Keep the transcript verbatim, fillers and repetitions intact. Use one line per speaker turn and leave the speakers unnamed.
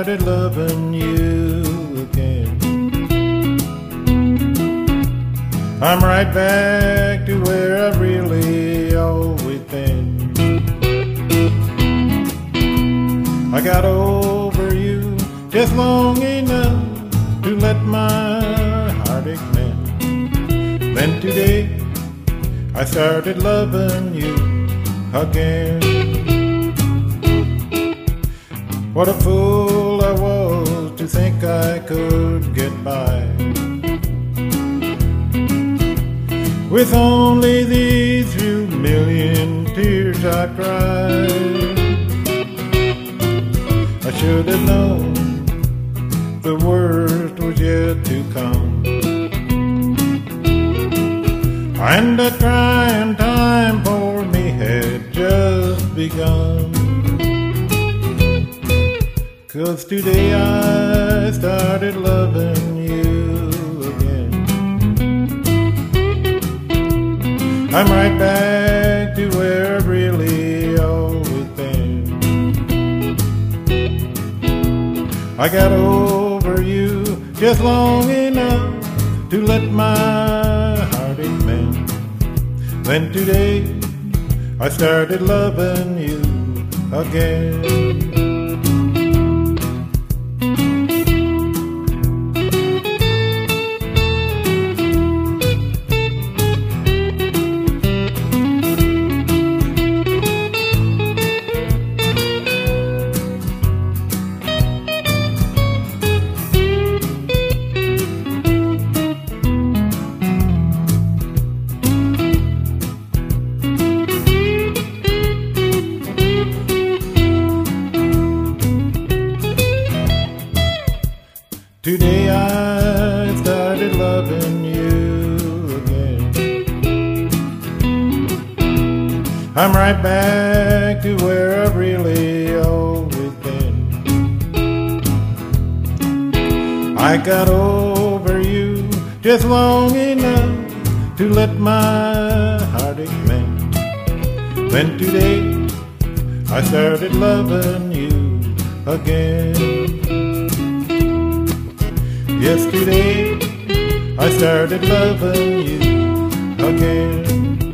started loving you again. I'm right back to where I've really always been. I got over you just long enough to let my heartache mend. Then today I started loving you again. What a fool I was to think I could get by with only these few million tears I cried. I should have known the worst was yet to come, and that crying time for me had just begun. 'Cause today I started loving you again. I'm right back to where I've really always been. I got over you just long enough to let my heartache mend. Then today I started loving you again. Today I started loving you again. I'm right back to where I've really always been. I got over you just long enough to let my heartache mend. Then today I started loving you again. Yesterday I started loving you again.